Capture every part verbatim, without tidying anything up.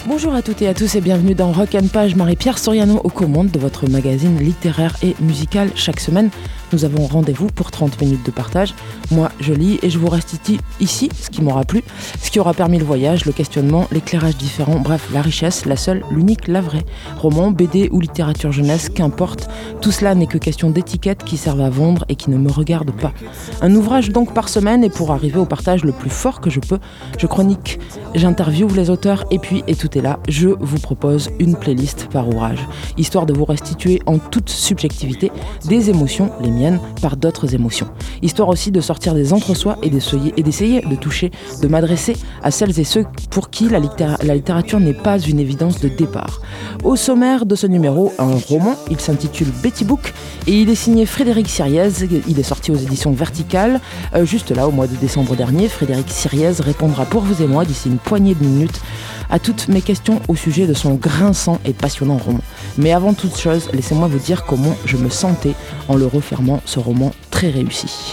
Bonjour à toutes et à tous et bienvenue dans Rock and Page, Marie-Pierre Soriano aux commandes de votre magazine littéraire et musical. Chaque semaine, nous avons rendez-vous pour trente minutes de partage. Moi, je lis et je vous restitue ici ce qui m'aura plu, ce qui aura permis le voyage, le questionnement, l'éclairage différent, bref, la richesse, la seule, l'unique, la vraie. Roman, B D ou littérature jeunesse, qu'importe, tout cela n'est que question d'étiquettes qui servent à vendre et qui ne me regardent pas. Un ouvrage donc par semaine et pour arriver au partage le plus fort que je peux, je chronique, j'interviewe les auteurs et puis, et tout est là, je vous propose une playlist par ouvrage, histoire de vous restituer en toute subjectivité des émotions, les miennes, par d'autres émotions. Histoire aussi de sortir des entre-soi et d'essayer, et d'essayer de toucher, de m'adresser à celles et ceux pour qui la, littéra- la littérature n'est pas une évidence de départ. Au sommaire de ce numéro, un roman, il s'intitule Betty Book et il est signé Frédéric Siriez, il est sorti aux éditions Verticales, euh, juste là au mois de décembre dernier. Frédéric Siriez répondra pour vous et moi d'ici une poignée de minutes à toutes mes questions au sujet de son grinçant et passionnant roman. Mais avant toute chose, laissez-moi vous dire comment je me sentais en le refermant, ce roman très réussi.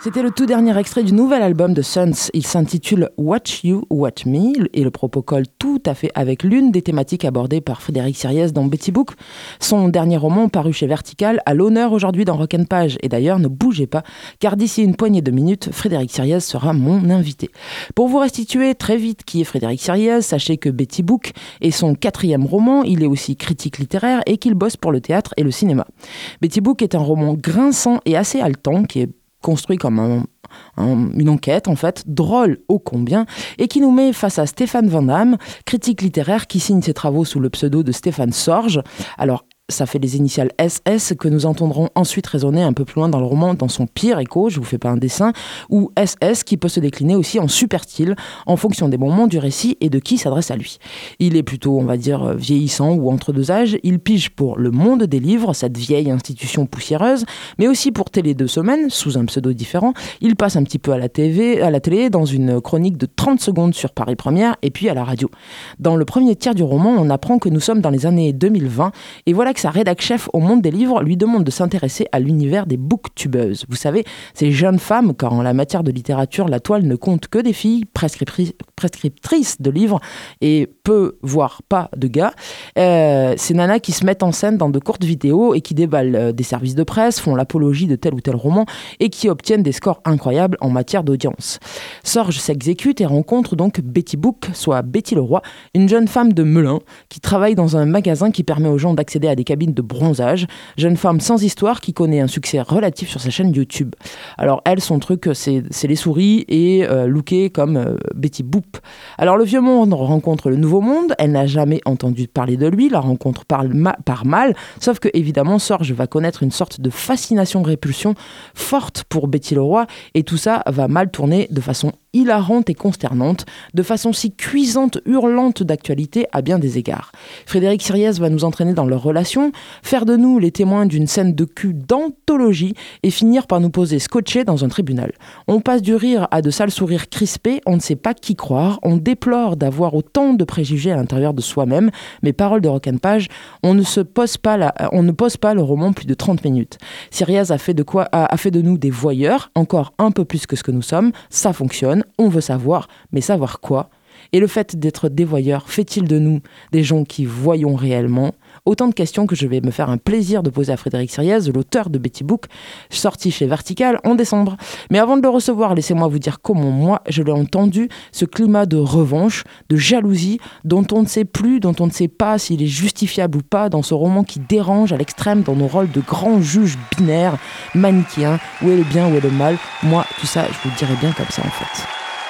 C'était le tout dernier extrait du nouvel album de Sons. Il s'intitule Watch You, Watch Me et le propos colle tout à fait avec l'une des thématiques abordées par Frédéric Siriès dans Betty Book. Son dernier roman paru chez Vertical à l'honneur aujourd'hui dans Rock and Page. Et d'ailleurs, ne bougez pas, car d'ici une poignée de minutes, Frédéric Siriès sera mon invité. Pour vous restituer très vite qui est Frédéric Siriès, sachez que Betty Book est son quatrième roman. Il est aussi critique littéraire et qu'il bosse pour le théâtre et le cinéma. Betty Book est un roman grinçant et assez haletant qui est construit comme un, un, une enquête, en fait, drôle ô combien, et qui nous met face à Stéphane Van Damme, critique littéraire qui signe ses travaux sous le pseudo de Stéphane Sorge. Alors, ça fait les initiales S S que nous entendrons ensuite résonner un peu plus loin dans le roman dans son pire écho, je vous fais pas un dessin, ou S S qui peut se décliner aussi en super style en fonction des moments du récit et de qui s'adresse à lui. Il est plutôt, on va dire, vieillissant ou entre deux âges, il pige pour Le Monde des Livres, cette vieille institution poussiéreuse, mais aussi pour Télé deux Semaines, sous un pseudo différent. Il passe un petit peu à la T V, à la télé dans une chronique de trente secondes sur Paris Première et puis à la radio. Dans le premier tiers du roman, on apprend que nous sommes dans les années deux mille vingt et voilà que sa rédac chef au Monde des Livres lui demande de s'intéresser à l'univers des booktubeuses. Vous savez, ces jeunes femmes, car en la matière de littérature, la toile ne compte que des filles prescriptrices, prescriptrices de livres et peu, voire pas de gars. Euh, ces nanas qui se mettent en scène dans de courtes vidéos et qui déballent euh, des services de presse, font l'apologie de tel ou tel roman et qui obtiennent des scores incroyables en matière d'audience. Sorge s'exécute et rencontre donc Betty Book, soit Betty Leroy, une jeune femme de Melun qui travaille dans un magasin qui permet aux gens d'accéder à des cabines de bronzage, jeune femme sans histoire qui connaît un succès relatif sur sa chaîne YouTube. Alors elle, son truc, c'est, c'est les souris et euh, looker comme euh, Betty Boop. Alors le vieux monde rencontre le nouveau monde, elle n'a jamais entendu parler de lui, la rencontre par, ma- par mal, sauf que évidemment Sorge va connaître une sorte de fascination-répulsion forte pour Betty Leroy et tout ça va mal tourner de façon hilarante et consternante, de façon si cuisante, hurlante d'actualité à bien des égards. Frédéric Siriès va nous entraîner dans leur relation, faire de nous les témoins d'une scène de cul d'anthologie et finir par nous poser scotchés dans un tribunal. On passe du rire à de sales sourires crispés, on ne sait pas qui croire, on déplore d'avoir autant de préjugés à l'intérieur de soi-même, mais parole de Rock and Page, on ne se pose pas la, on ne pose pas le roman plus de trente minutes. Siriès a fait de quoi, a, a fait de nous des voyeurs, encore un peu plus que ce que nous sommes, ça fonctionne. On veut savoir, mais savoir quoi ? Et le fait d'être des voyeurs fait-il de nous des gens qui voyons réellement ? Autant de questions que je vais me faire un plaisir de poser à Frédéric Siriès, l'auteur de Betty Book, sorti chez Vertical en décembre. Mais avant de le recevoir, laissez-moi vous dire comment moi, je l'ai entendu, ce climat de revanche, de jalousie, dont on ne sait plus, dont on ne sait pas s'il est justifiable ou pas dans ce roman qui dérange à l'extrême dans nos rôles de grands juges binaires, manichéens, où est le bien, où est le mal. Moi, tout ça, je vous le dirais bien comme ça en fait.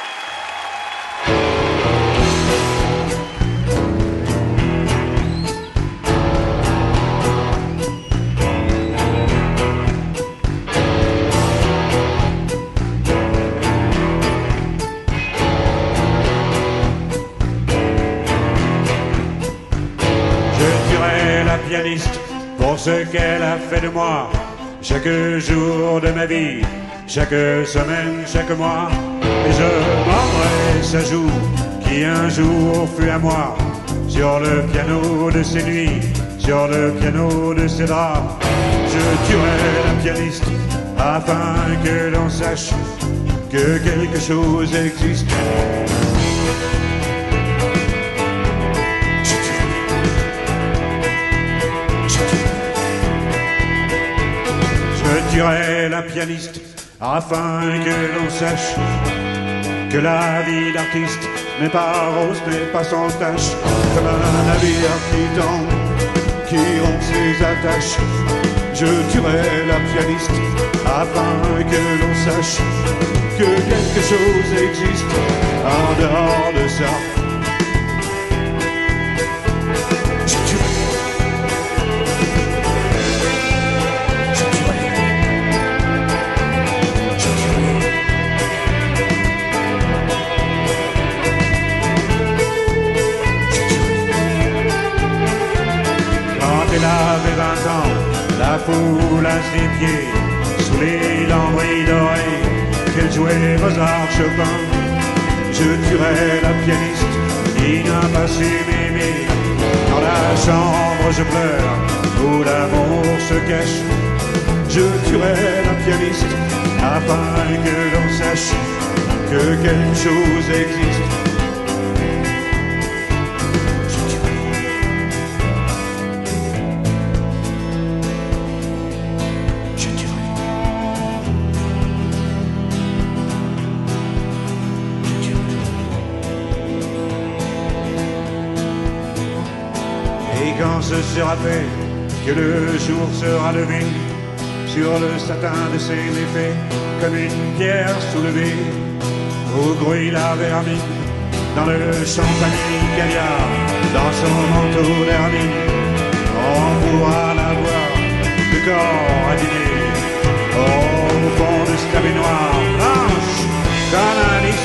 Pour ce qu'elle a fait de moi, chaque jour de ma vie, chaque semaine, chaque mois. Et je mordrai sa joue qui un jour fut à moi, sur le piano de ses nuits, sur le piano de ses draps. Je tuerai la pianiste afin que l'on sache que quelque chose existe. Je tuerai la pianiste afin que l'on sache que la vie d'artiste n'est pas rose, n'est pas sans tache, comme un navire qui tombe, qui rompt ses attaches. Je tuerai la pianiste afin que l'on sache que quelque chose existe en dehors de ça. Elle avait vingt ans, la foule à ses pieds, sous les lambris dorés, qu'elle jouait Mozart, Chopin. Je tuerai la pianiste qui n'a pas su m'aimer. Dans la chambre je pleure, où l'amour se cache. Je tuerai la pianiste afin que l'on sache que quelque chose existe. Quand ce sera fait, que le jour sera levé sur le satin de ses méfaits, comme une pierre soulevée, au bruit la vermine, dans le champagne caviar, dans son manteau d'hermine, on pourra la voir, le corps à dîner, au fond de cette baignoire blanche, comme un lys.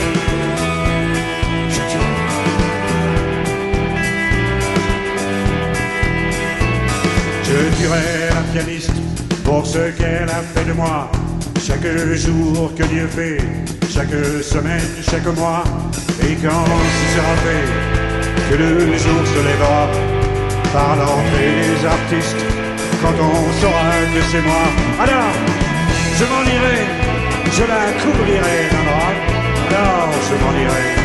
Je tuerai la pianiste pour ce qu'elle a fait de moi. Chaque jour que Dieu fait, chaque semaine, chaque mois. Et quand ce sera fait, que le jour se lèvera par l'entrée des artistes, quand on saura que c'est moi, alors je m'en irai, je la couvrirai d'un drap, alors je m'en irai.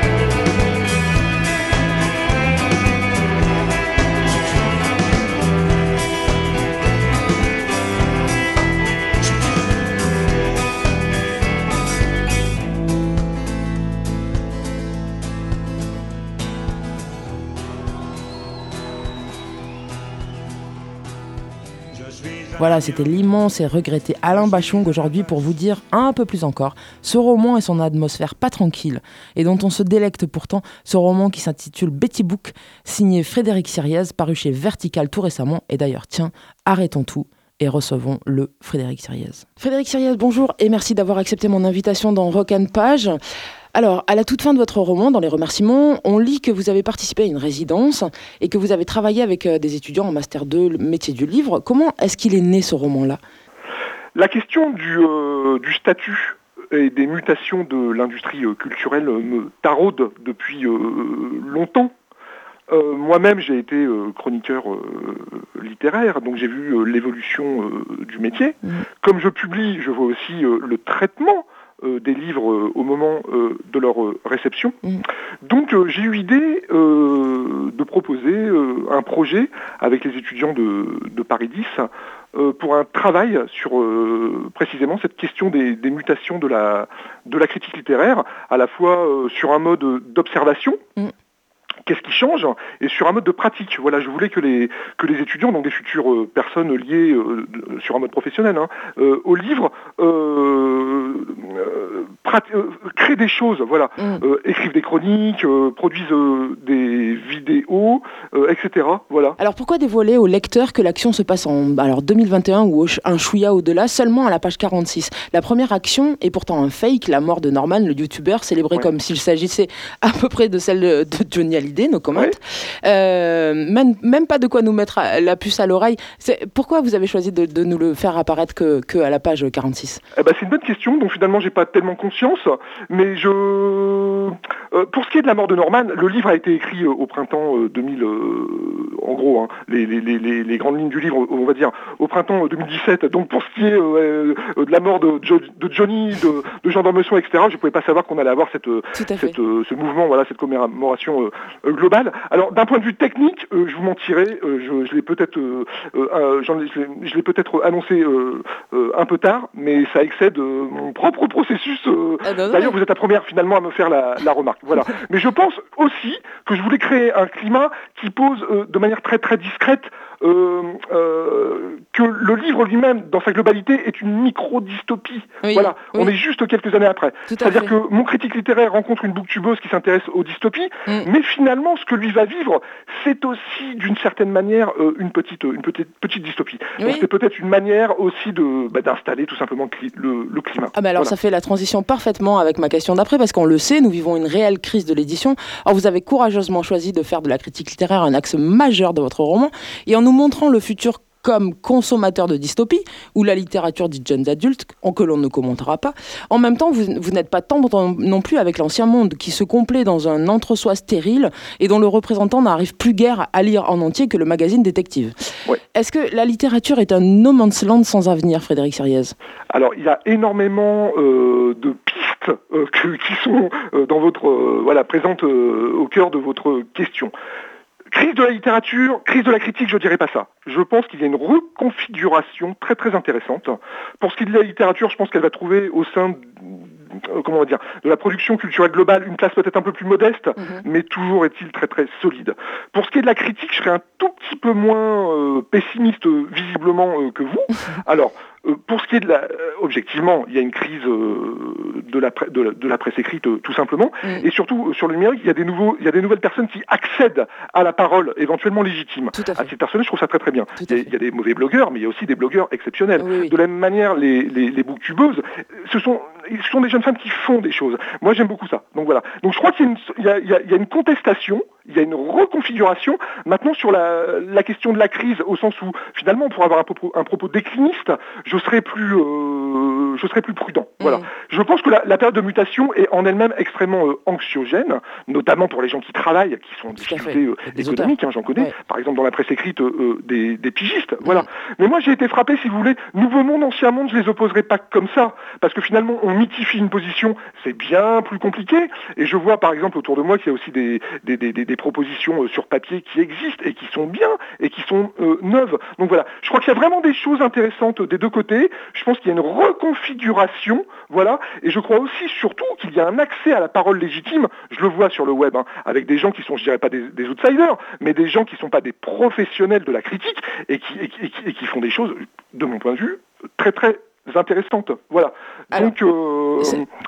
Voilà, c'était l'immense et regretté Alain Bachung aujourd'hui pour vous dire un peu plus encore ce roman et son atmosphère pas tranquille et dont on se délecte pourtant, ce roman qui s'intitule Betty Book, signé Frédéric Siriez, paru chez Vertical tout récemment. Et d'ailleurs, tiens, arrêtons tout et recevons le Frédéric Siriez. Frédéric Siriez, bonjour et merci d'avoir accepté mon invitation dans Rock and Page. Alors, à la toute fin de votre roman, dans les remerciements, on lit que vous avez participé à une résidence et que vous avez travaillé avec des étudiants en Master deux, le métier du livre. Comment est-ce qu'il est né, ce roman-là ? La question du, euh, du statut et des mutations de l'industrie culturelle me taraude depuis euh, longtemps. Euh, moi-même, j'ai été euh, chroniqueur euh, littéraire, donc j'ai vu euh, l'évolution euh, du métier. Mmh. Comme je publie, je vois aussi euh, le traitement Euh, des livres euh, au moment euh, de leur euh, réception. Mmh. Donc euh, j'ai eu idée euh, de proposer euh, un projet avec les étudiants de, de Paris dix euh, pour un travail sur euh, précisément cette question des, des mutations de la, de la critique littéraire, à la fois euh, sur un mode d'observation, mmh. Qu'est-ce qui change, et sur un mode de pratique. Voilà, je voulais que les, que les étudiants, donc des futures euh, personnes liées euh, sur un mode professionnel, hein, euh, au livre, euh, euh, prat- euh, créent des choses, voilà, mm. euh, écrivent des chroniques, euh, produisent euh, des vidéos, euh, et cetera. Voilà. Alors pourquoi dévoiler au lecteur que l'action se passe en alors deux mille vingt et un ou un chouïa au-delà, seulement à la page quarante-six ? La première action est pourtant un fake, la mort de Norman, le youtubeur, célébré ouais. comme s'il s'agissait à peu près de celle de, de Johnny Hallyday. Nos commentes, ouais. euh, même, même pas de quoi nous mettre la puce à l'oreille. C'est, pourquoi vous avez choisi de, de nous le faire apparaître que, que à la page quarante-six ? Eh ben, c'est une bonne question, dont finalement j'ai pas tellement conscience, mais je... Euh, pour ce qui est de la mort de Norman, le livre a été écrit euh, au printemps euh, deux mille, euh, en gros, hein, les, les, les, les grandes lignes du livre, on va dire, au printemps deux mille dix-sept. Donc pour ce qui est euh, euh, de la mort de, jo- de Johnny, de, de Jean d'Ormesson, et cetera, je ne pouvais pas savoir qu'on allait avoir cette, cette, euh, ce mouvement, voilà, cette commémoration euh, euh, globale. Alors d'un point de vue technique, euh, je vous mentirai, euh, je, je l'ai peut-être, euh, euh, j'en ai, je, l'ai, je l'ai peut-être annoncé euh, euh, un peu tard, mais ça excède euh, mon propre processus. Euh, ah non, d'ailleurs, non. Vous êtes la première finalement à me faire la, la remarque. Voilà. Mais je pense aussi que je voulais créer un climat qui pose euh, de manière très très discrète euh, euh, que le livre lui-même, dans sa globalité, est une micro-dystopie. Oui, voilà. Oui. On est juste quelques années après. Tout C'est-à-dire que mon critique littéraire rencontre une booktubeuse qui s'intéresse aux dystopies, mm. mais finalement, ce que lui va vivre, c'est aussi d'une certaine manière euh, une petite une petite petite dystopie. Oui. Donc c'est peut-être une manière aussi de bah, d'installer tout simplement le, le climat. Ah bah alors voilà. Ça fait la transition parfaitement avec ma question d'après, parce qu'on le sait, nous vivons une réelle crise de l'édition. Alors vous avez courageusement choisi de faire de la critique littéraire un axe majeur de votre roman, et en nous montrant le futur comme consommateur de dystopie, ou la littérature dite jeunes adultes, que l'on ne commentera pas. En même temps, vous, vous n'êtes pas tendre non plus avec l'ancien monde, qui se complaît dans un entre-soi stérile et dont le représentant n'arrive plus guère à lire en entier que le magazine Détective. Ouais. Est-ce que la littérature est un no man's land sans avenir, Frédéric Siriez ? Alors, il y a énormément euh, de pistes euh, que, qui sont euh, dans votre, euh, voilà, présentes euh, au cœur de votre question. Crise de la littérature, crise de la critique, je dirais pas ça. Je pense qu'il y a une reconfiguration très très intéressante. Pour ce qui est de la littérature, je pense qu'elle va trouver au sein de, euh, comment on va dire, de la production culturelle globale une place peut-être un peu plus modeste, mm-hmm. mais toujours est-il très très solide. Pour ce qui est de la critique, je serais un tout petit peu moins euh, pessimiste visiblement euh, que vous. Alors, Euh, pour ce qui est de la... Euh, objectivement, il y a une crise euh, de, la pre- de, la, de la presse écrite, euh, tout simplement. Mm. Et surtout, euh, sur le numérique, il y a des nouveaux, il y a des nouvelles personnes qui accèdent à la parole, éventuellement légitime. Tout à fait. À ces personnes, je trouve ça très très bien. Il y, a, il y a des mauvais blogueurs, mais il y a aussi des blogueurs exceptionnels. Oui, oui. De la même manière, les, les, les booktubeuses, ce sont, ce sont des jeunes femmes qui font des choses. Moi, j'aime beaucoup ça. Donc voilà. Donc je crois qu'il y a une, il y a, il y a, il y a une contestation, il y a une reconfiguration. Maintenant, sur la, la question de la crise, au sens où, finalement, pour avoir un propos, un propos décliniste, je serais plus... Euh, je serais plus prudent. Mmh. Voilà. Je pense que la, la période de mutation est en elle-même extrêmement euh, anxiogène, notamment pour les gens qui travaillent, qui sont en difficulté euh, économique, hein, j'en connais, ouais. Par exemple dans la presse écrite, euh, des, des pigistes. Mmh. Voilà. Mais moi j'ai été frappé, si vous voulez, nouveau monde, ancien monde, je les opposerai pas comme ça, parce que finalement on mythifie une position, c'est bien plus compliqué, et je vois par exemple autour de moi qu'il y a aussi des, des, des, des, des propositions euh, sur papier qui existent, et qui sont bien, et qui sont euh, neuves. Donc voilà, je crois qu'il y a vraiment des choses intéressantes des deux côtés. Je pense qu'il y a une reconfiguration, voilà, et je crois aussi surtout qu'il y a un accès à la parole légitime, je le vois sur le web, hein, avec des gens qui sont, je dirais pas des, des outsiders, mais des gens qui ne sont pas des professionnels de la critique, et qui, et, qui, et, qui, et qui font des choses, de mon point de vue, très très intéressantes. Voilà. Alors, donc, euh,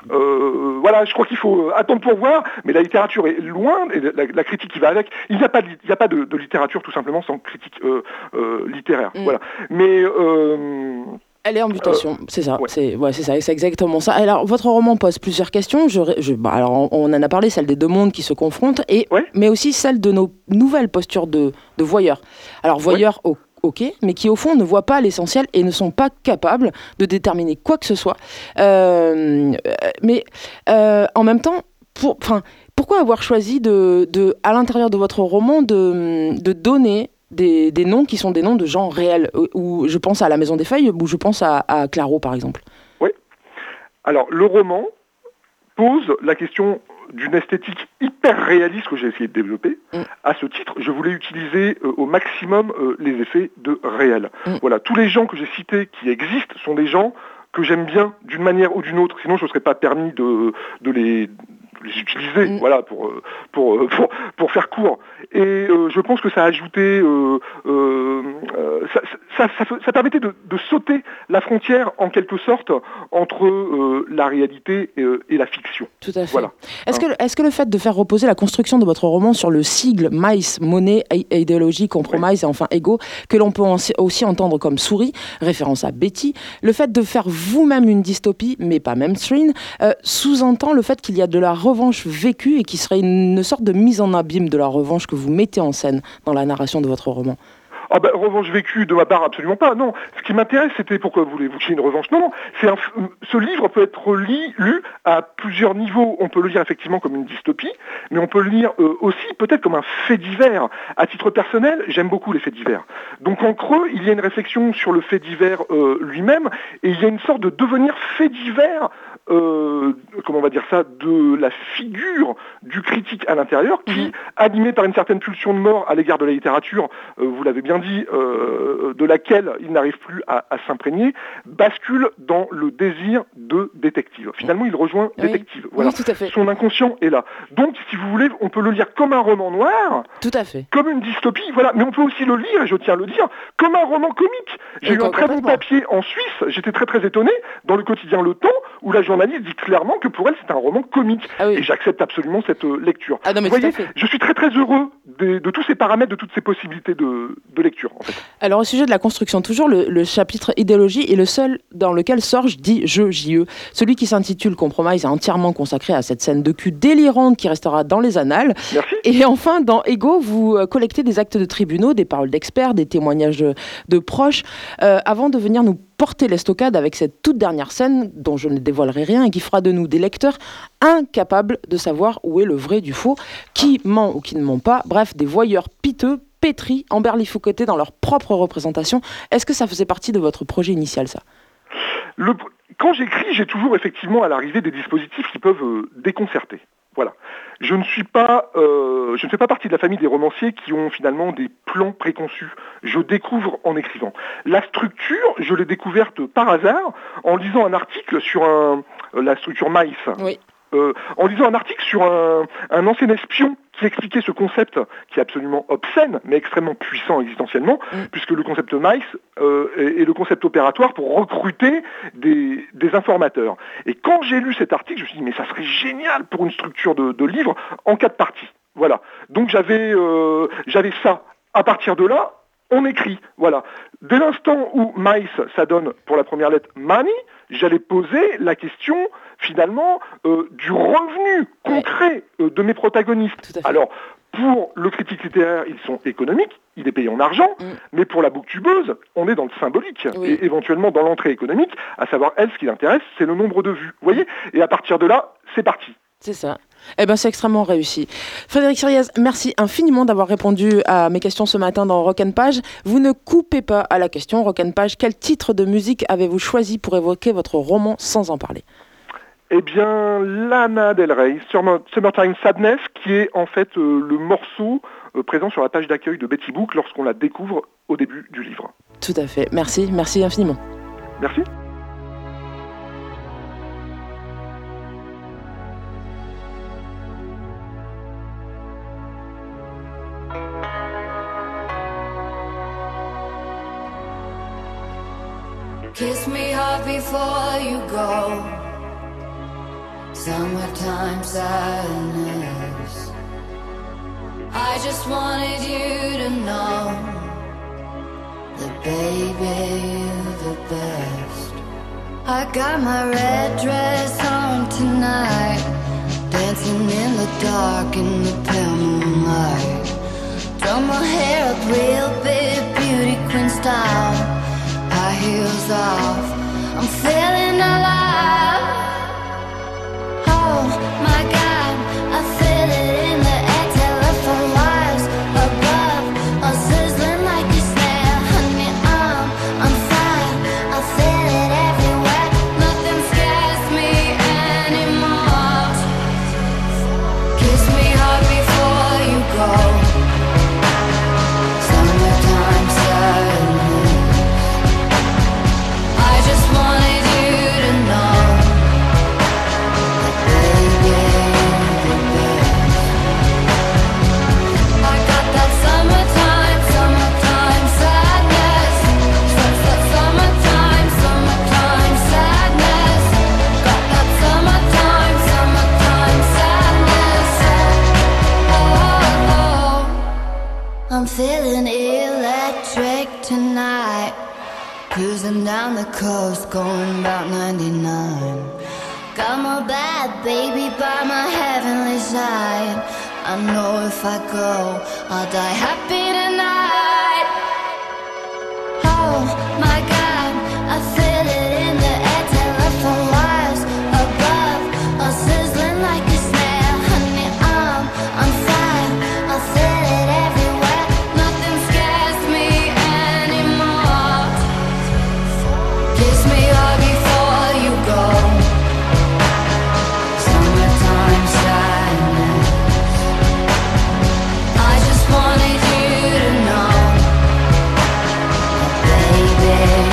euh, voilà, je crois qu'il faut attendre pour voir, mais la littérature est loin, et la, la critique qui va avec, il n'y a pas de, il n'y a pas de, de littérature tout simplement sans critique euh, euh, littéraire. Mm. Voilà. Mais... Euh, Elle est en mutation, euh, c'est ça, ouais. c'est, ouais, c'est ça, c'est exactement ça. Alors, votre roman pose plusieurs questions. Je, je, bah, alors, on, on en a parlé, celle des deux mondes qui se confrontent, et, ouais. mais aussi celle de nos nouvelles postures de, de voyeurs. Alors, voyeurs ouais. au ok, mais qui au fond ne voient pas l'essentiel et ne sont pas capables de déterminer quoi que ce soit. Euh, mais euh, en même temps, pour, pourquoi avoir choisi de, de, à l'intérieur de votre roman de, de donner des, des noms qui sont des noms de gens réels, où je pense à La Maison des Feuilles, ou je pense à, à Claro par exemple? Oui. Alors le roman pose la question d'une esthétique hyper réaliste que j'ai essayé de développer. Mm. À ce titre, je voulais utiliser euh, au maximum euh, les effets de réel. Mm. Voilà, tous les gens que j'ai cités qui existent sont des gens que j'aime bien d'une manière ou d'une autre, sinon je ne serais pas permis de, de les... les utiliser, mmh. voilà, pour, pour, pour, pour faire court. Et euh, je pense que ça a ajouté, euh, euh, ça, ça, ça, ça permettait de, de sauter la frontière, en quelque sorte, entre euh, la réalité et, et la fiction. Tout à fait. Voilà. Est-ce, hein. que, est-ce que le fait de faire reposer la construction de votre roman sur le sigle MICE, monnaie, idéologie, compromise oui. et enfin ego, que l'on peut aussi entendre comme souris, référence à Betty, le fait de faire vous-même une dystopie, mais pas mainstream, euh, sous-entend le fait qu'il y a de la revanche vécue et qui serait une sorte de mise en abîme de la revanche que vous mettez en scène dans la narration de votre roman. Ah ben, revanche vécue de ma part, absolument pas, non. Ce qui m'intéresse, c'était pourquoi voulez-vous qu'il y ait une revanche? Non, non, c'est un, ce livre peut être li, lu à plusieurs niveaux. On peut le lire effectivement comme une dystopie, mais on peut le lire euh, aussi peut-être comme un fait divers. À titre personnel, j'aime beaucoup les faits divers. Donc en creux, il y a une réflexion sur le fait divers euh, lui-même, et il y a une sorte de devenir fait divers, euh, comment on va dire ça, de la figure du critique à l'intérieur, qui, mmh. animé par une certaine pulsion de mort à l'égard de la littérature, euh, vous l'avez bien dit, euh, de laquelle il n'arrive plus à, à s'imprégner, bascule dans le désir de détective. Finalement, il rejoint oui. détective. Voilà. Oui, tout à fait. Son inconscient est là. Donc, si vous voulez, on peut le lire comme un roman noir, tout à fait. Comme une dystopie, voilà. Mais on peut aussi le lire, et je tiens à le dire, comme un roman comique. J'ai et eu un très bon papier en Suisse, j'étais très très étonné, dans le quotidien Le Temps, où la journaliste dit clairement que pour elle, c'est un roman comique. Ah oui. Et j'accepte absolument cette euh, lecture. Ah non, mais vous voyez, fait. Je suis très très heureux de, de tous ces paramètres, de toutes ces possibilités de, de lecture, en fait. Alors, au sujet de la construction, toujours, le, le chapitre idéologie est le seul dans lequel Sorge dit « je, J E ». Celui qui s'intitule Compromise est entièrement consacré à cette scène de cul délirante qui restera dans les annales. Merci. Et enfin, dans Ego, vous collectez des actes de tribunaux, des paroles d'experts, des témoignages de, de proches, euh, avant de venir nous porter l'estocade avec cette toute dernière scène, dont je ne dévoilerai rien, et qui fera de nous des lecteurs incapables de savoir où est le vrai du faux, qui ment ou qui ne ment pas, bref, des voyeurs piteux, pétris, emberlifocotés dans leur propre représentation. Est-ce que ça faisait partie de votre projet initial, ça ? Le, quand j'écris, j'ai toujours effectivement à l'arrivée des dispositifs qui peuvent euh, déconcerter. Voilà. Je ne suis pas, euh, je ne fais pas partie de la famille des romanciers qui ont finalement des plans préconçus. Je découvre en écrivant. La structure, je l'ai découverte par hasard en lisant un article sur un, euh, la structure Maïs. Oui. Euh, en lisant un article sur un, un ancien espion qui expliquait ce concept qui est absolument obscène, mais extrêmement puissant existentiellement, mm. puisque le concept Maïs euh, est, est le concept opératoire pour recruter des, des informateurs. Et quand j'ai lu cet article, je me suis dit, mais ça serait génial pour une structure de, de livre en quatre parties. Voilà. Donc j'avais, euh, j'avais ça. À partir de là, on écrit. Voilà. Dès l'instant où Maïs, ça donne pour la première lettre Money, j'allais poser la question finalement euh, du revenu concret euh, de mes protagonistes. Alors, pour le critique littéraire, ils sont économiques, il est payé en argent, mm. mais pour la booktubeuse, on est dans le symbolique, oui. et éventuellement dans l'entrée économique, à savoir, elle, ce qui l'intéresse, c'est le nombre de vues. Vous voyez ? Et à partir de là, c'est parti. C'est ça. Eh ben, c'est extrêmement réussi. Frédéric Siriez, merci infiniment d'avoir répondu à mes questions ce matin dans Rock and Page. Vous ne coupez pas à la question, Rock and Page. Quel titre de musique avez-vous choisi pour évoquer votre roman sans en parler ? Eh bien, Lana Del Rey, Summertime Sadness, qui est en fait euh, le morceau euh, présent sur la page d'accueil de Betty Book lorsqu'on la découvre au début du livre. Tout à fait. Merci, merci infiniment. Merci. Kiss me hard before you go. Summertime sadness. I just wanted you to know that baby, you're the best. I got my red dress on tonight, dancing in the dark in the pale moonlight. Done my hair up real big, beauty queen style. High heels off, I'm feeling alive. Oh my God, I feel it in the air, telephone wires above, all sizzling like a snare. Honey, I'm on fire, I feel it everywhere. Nothing scares me anymore. Kiss me hard before you go. Summertime sadness. I just wanted you to know that baby, you're the best. I got that summertime, summertime sadness. Such that summertime, summertime sadness. Got that summertime, summertime sadness. Oh, oh. I'm feeling electric tonight. Cruising down the coast, going about ninety-nine. Got my bad baby by my heavenly side. I know if I go, I'll die happy tonight. Oh my God, I feel it in the air, telephone wires above, all sizzling like a snare. Honey, I'm on fire, I feel it everywhere. Nothing scares me anymore. Kiss me hard before you go. Summertime sadness. I just wanted you to know that baby,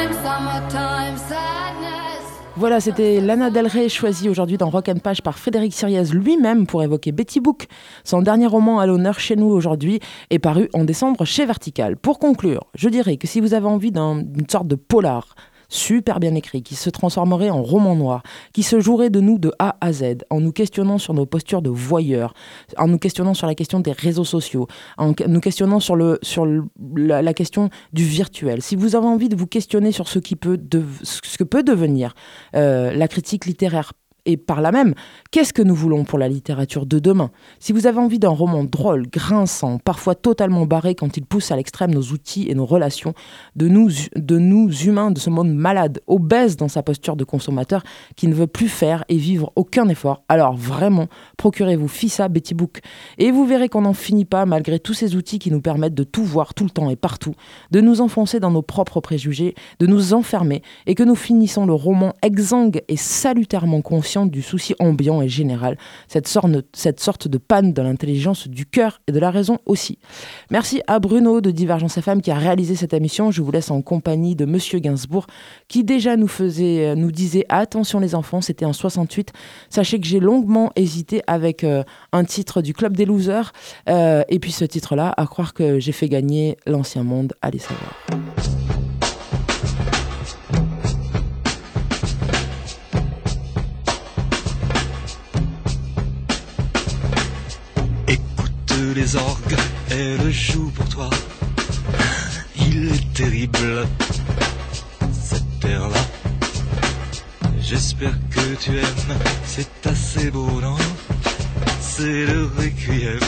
Summertime, summertime sadness. Voilà, c'était Lana Del Rey, choisie aujourd'hui dans Rock and Page par Frédéric Siriez lui-même pour évoquer Betty Book. Son dernier roman à l'honneur chez nous aujourd'hui est paru en décembre chez Vertical. Pour conclure, je dirais que si vous avez envie d'un, d'une sorte de polar super bien écrit, qui se transformerait en roman noir, qui se jouerait de nous de A à Z, en nous questionnant sur nos postures de voyeurs, en nous questionnant sur la question des réseaux sociaux, en nous questionnant sur, le, sur le, la, la question du virtuel. Si vous avez envie de vous questionner sur ce, qui peut de, ce que peut devenir euh, la critique littéraire, et par là même, qu'est-ce que nous voulons pour la littérature de demain ? Si vous avez envie d'un roman drôle, grinçant, parfois totalement barré quand il pousse à l'extrême nos outils et nos relations, de nous, de nous humains, de ce monde malade, obèse dans sa posture de consommateur, qui ne veut plus faire et vivre aucun effort, alors vraiment, procurez-vous Fissa Betty Book. Et vous verrez qu'on n'en finit pas malgré tous ces outils qui nous permettent de tout voir tout le temps et partout, de nous enfoncer dans nos propres préjugés, de nous enfermer, et que nous finissons le roman exsangue et salutairement conscient du souci ambiant et général, cette sorte, cette sorte de panne de l'intelligence du cœur et de la raison aussi. Merci à Bruno de Divergence F M qui a réalisé cette émission. Je vous laisse en compagnie de Monsieur Gainsbourg qui déjà nous faisait, nous disait attention les enfants, c'était en soixante-huit. Sachez que j'ai longuement hésité avec euh, un titre du Club des Losers euh, et puis ce titre-là, à croire que j'ai fait gagner l'ancien monde, allez savoir. Les orgues, elle joue pour toi. Il est terrible, cette terre-là. J'espère que tu aimes, c'est assez beau, non? C'est le requiem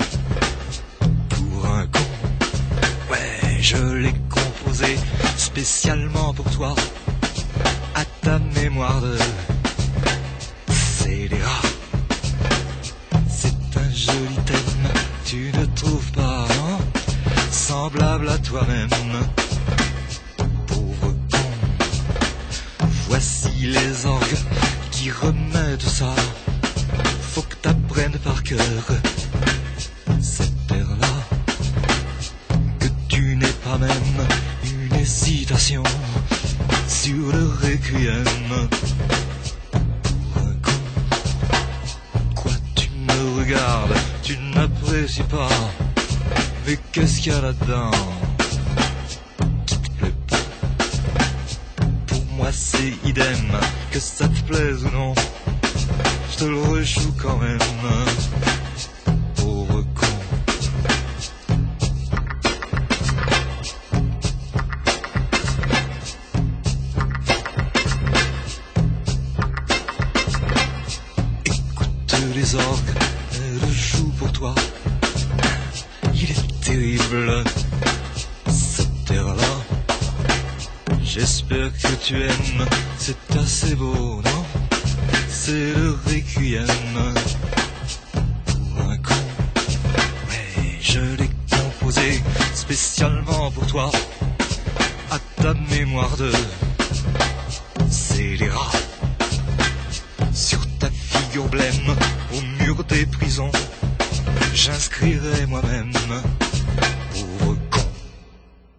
pour un con. Ouais, je l'ai composé spécialement pour toi. À ta mémoire de scélérat. C'est un joli thème. Tu ne trouves pas, non? Semblable à toi-même. Pauvre con. Voici les orgues qui remettent ça. Faut que t'apprennes par cœur cette terre-là. Que tu n'aies pas même une hésitation sur le requiem. Pour un con. Quoi, tu me regardes? Tu n'apprécies pas, mais qu'est-ce qu'il y a là-dedans qui te plaît pas? Pour moi c'est idem, que ça te plaise ou non, je te le rejoue quand même, pauvre con. Écoute les orgues, elle joue pour toi. Il est terrible, cette terre-là. J'espère que tu aimes, c'est assez beau, non? C'est le requiem pour un con. Ouais, je l'ai composé spécialement pour toi. À ta mémoire de scélérat. Sur ta figure blême, au mur des prisons, j'inscrirai moi-même